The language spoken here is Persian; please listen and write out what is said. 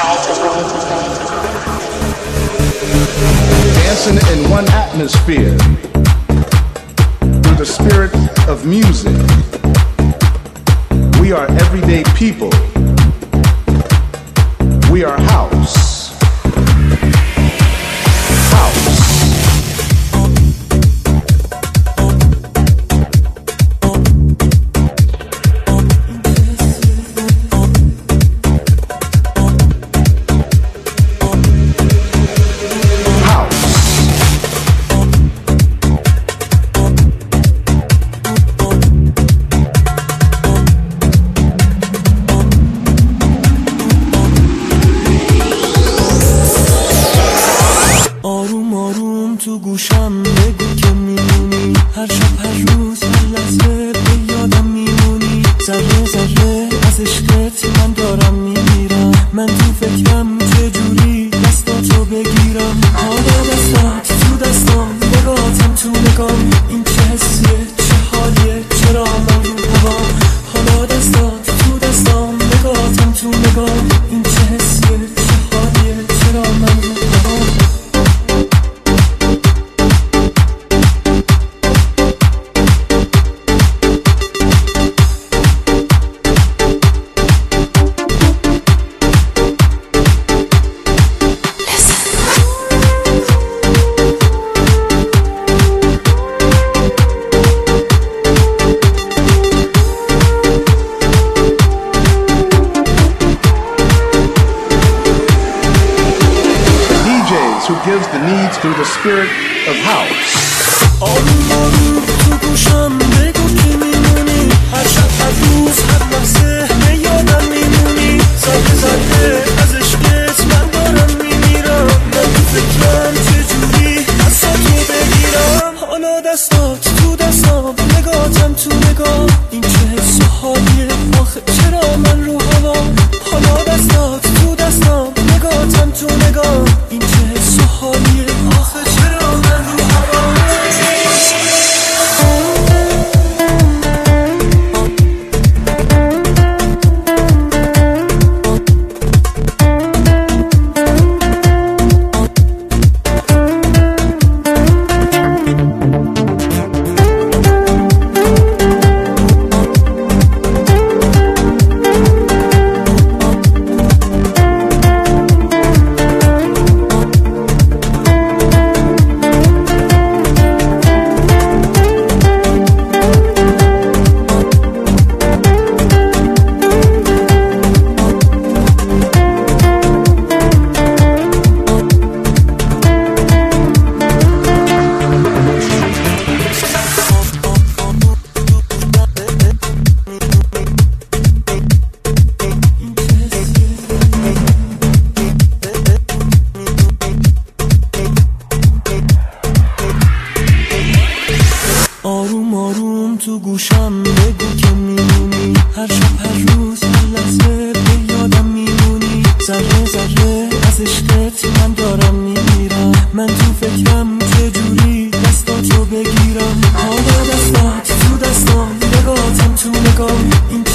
Dancing in one atmosphere through the spirit of music. We are everyday people. We are house. تو گوشم بگو که میمونی، هر شب هر روز هر لحظه به یادم میمونی. ذره ذره از عشقت من دارم میمیرم، من تو فکرم چجوری دستاتو بگیرم. حالا دستات تو دستام، نگاهتم تو نگام، این چه حسیه چه حالیه چرا من رو هوام. حالا دستات تو دستام، نگاهتم تو نگام، این چه حسیه چه حالیه چرا من رو هوام. Who gives the needs through the spirit of house. آروم آروم تو گوشم بگو که میمونی، هر شب هر روز هر لحظه به یادم میمونی. ذره ذره از عشقت من دارم میمیرم، من تو فکرم چجوری دستاتو بگیرم. حالا دستات تو دستام، نگاهتم تو نگاه، این چه حس و حالیه آخه چرا من رو هوام. حالا دستات تو دستام، نگاهتم تو نگاه، این چه حس و حالیه آخه چرا من رو هوام. آروم آروم تو گوشم بگو که میمونی، هر شب هر روز هر لحظه به یادم میمونی. ذره ذره از عشقت من دارم میمیرم، من تو فکرم چجوری دستاتو بگیرم. حالا دستات تو دستام، نگاهتم تو نگام، این